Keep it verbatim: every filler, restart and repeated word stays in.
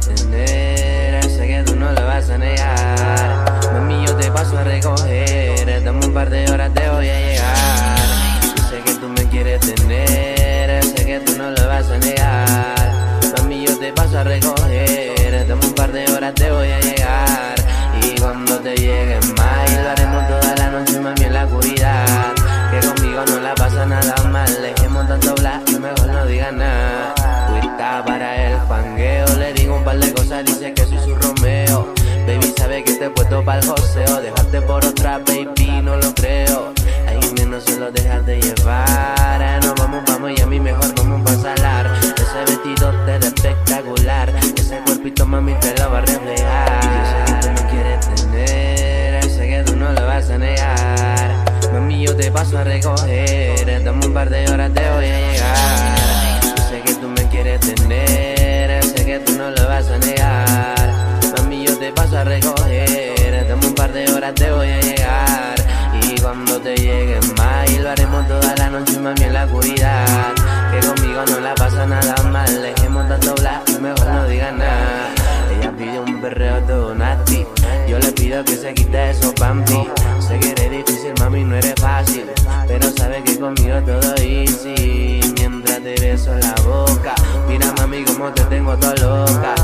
tener, sé que tú no lo vas a negar. Mami, yo te paso a recoger, dame un par de horas, te voy a llegar. Yo sé que tú me quieres tener, sé que tú no lo vas a negar. Mami, yo te paso a recoger, dame un par de horas, te voy a llegar. Y cuando te llegue más, lo haremos toda la noche, mami, en la oscuridad. Que conmigo no la pasa nada mal, dejemos tanto hablar, mejor no digas nada. Fuiste para el pangueo, le digo un par de cosas, dice que soy su Romeo. Baby, sabe que te he puesto para el joseo, dejaste por otra, baby, no lo creo. Ay, no se lo dejas de llevar, nos vamos, vamos y a mí mejor vamos pa' salar. Ese vestido te da espectacular, ese cuerpito, mami, te lo va a reflejar. Yo sé que tú me quieres tener, sé que tú no lo vas a negar. Mami, yo te paso a recoger, dame un par de horas, te voy a llegar. Yo sé que tú me quieres tener, sé que tú no lo vas a negar. Mami, yo te paso a recoger, dame un par de horas, te voy a llegar. Y cuando te llegue más, y lo haremos toda la noche, mami, en la oscuridad. Que conmigo no la pasa nada mal, dejemos tanto hablar, mejor no digas nada. Ella pide un perreo todo nasty, yo le pido que se quite esos pampi. Sé que eres difícil, mami, no eres fácil, pero sabes que conmigo todo easy. Mientras te beso en la boca, mira, mami, como te tengo toda loca.